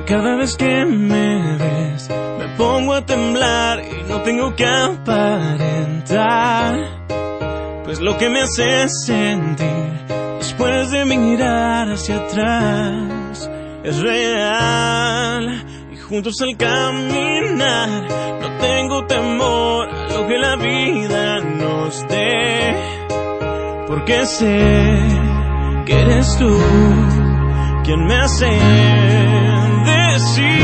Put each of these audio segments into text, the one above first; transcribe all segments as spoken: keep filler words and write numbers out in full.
cada vez que me ves me pongo a temblar y no tengo que aparentar, pues lo que me hace sentir después de mirar hacia atrás es real. Y juntos al caminar no tengo temor a lo que la vida nos dé, porque sé que eres tú quien me hace decir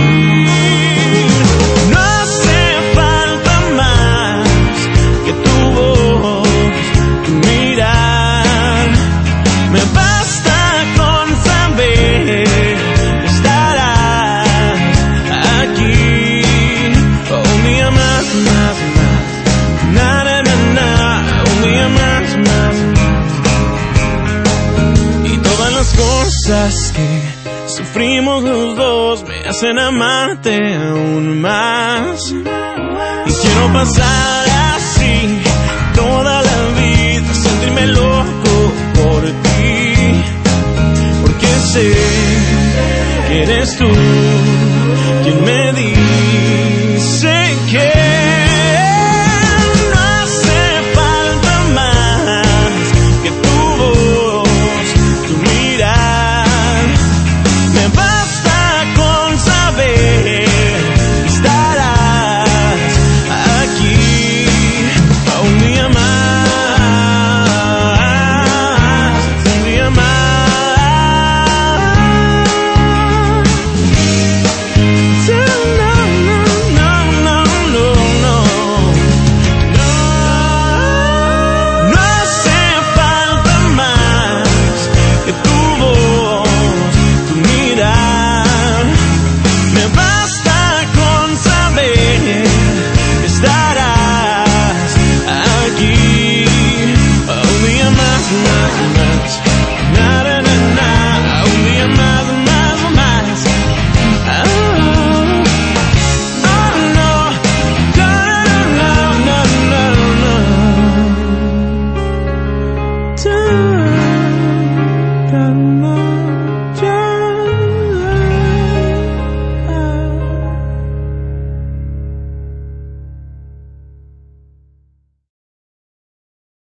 no hace falta más que tu voz, tu mirar. Me basta con saber que estarás aquí un día más, más, más. Na, na, na, na, un día más, más. Y todas las cosas que sufrimos los dos me hacen amarte aún más. Y quiero pasar